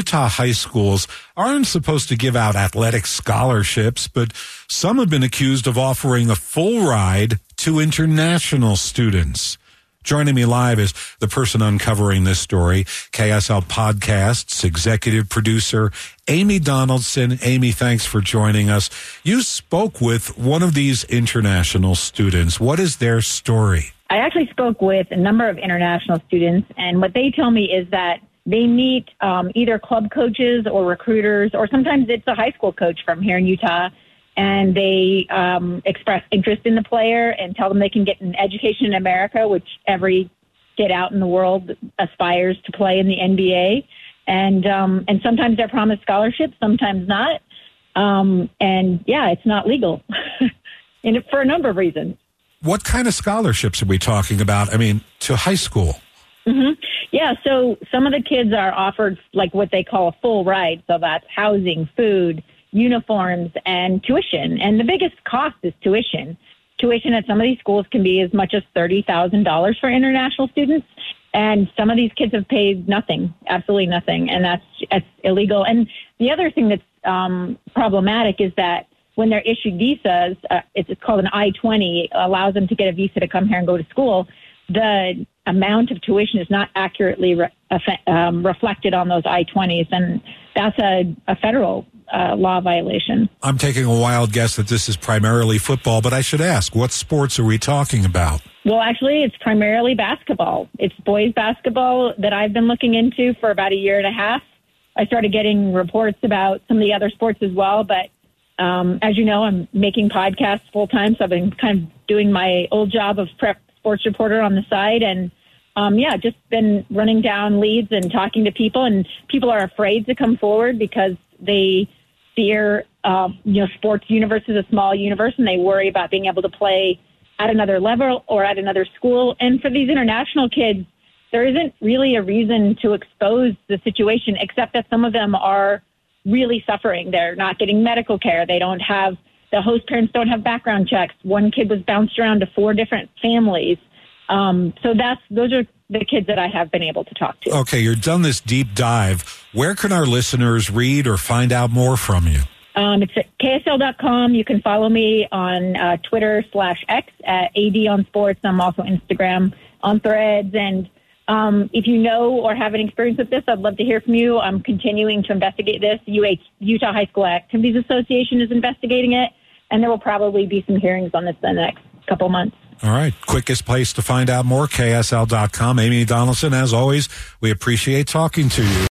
Utah high schools aren't supposed to give out athletic scholarships, but some have been accused of offering a full ride to international students. Joining me live is the person uncovering this story, KSL Podcasts executive producer, Amy Donaldson. Amy, thanks for joining us. You spoke with one of these international students. What is their story? I actually spoke with a number of international students, and what they tell me is that they meet either club coaches or recruiters, or sometimes it's a high school coach from here in Utah, and they express interest in the player and tell them they can get an education in America, which every kid out in the world aspires to play in the NBA. And sometimes they're promised scholarships, sometimes not. And yeah, it's not legal and for a number of reasons. What kind of scholarships are we talking about? I mean, to high school? Mm-hmm. Yeah, so some of the kids are offered like what they call a full ride. So that's housing, food, uniforms, and tuition. And the biggest cost is tuition. Tuition at some of these schools can be as much as $30,000 for international students. And some of these kids have paid nothing, absolutely nothing. And that's illegal. And the other thing that's problematic is that when they're issued visas, it's called an I-20, allows them to get a visa to come here and go to school. The amount of tuition is not accurately reflected on those I-20s, and that's a federal law violation. I'm taking a wild guess that this is primarily football, but I should ask, what sports are we talking about? Well, actually, it's primarily basketball. It's boys basketball that I've been looking into for about a year and a half. I started getting reports about some of the other sports as well, but as you know, I'm making podcasts full time, so I've been kind of doing my old job of prep sports reporter on the side, and just been running down leads and talking to people, and people are afraid to come forward because they fear, sports universe is a small universe, and they worry about being able to play at another level or at another school. And for these international kids, there isn't really a reason to expose the situation, except that some of them are really suffering. They're not getting medical care. The host parents don't have background checks. One kid was bounced around to 4 different families. So those are the kids that I have been able to talk to. Okay, you've done this deep dive. Where can our listeners read or find out more from you? It's at KSL.com. You can follow me on Twitter/X at AD on Sports. I'm also Instagram on Threads. And if you know or have an experience with this, I'd love to hear from you. I'm continuing to investigate this. Utah High School Activities Association is investigating it, and there will probably be some hearings on this in the next couple months. All right. Quickest place to find out more, KSL.com. Amy Donaldson, as always, we appreciate talking to you.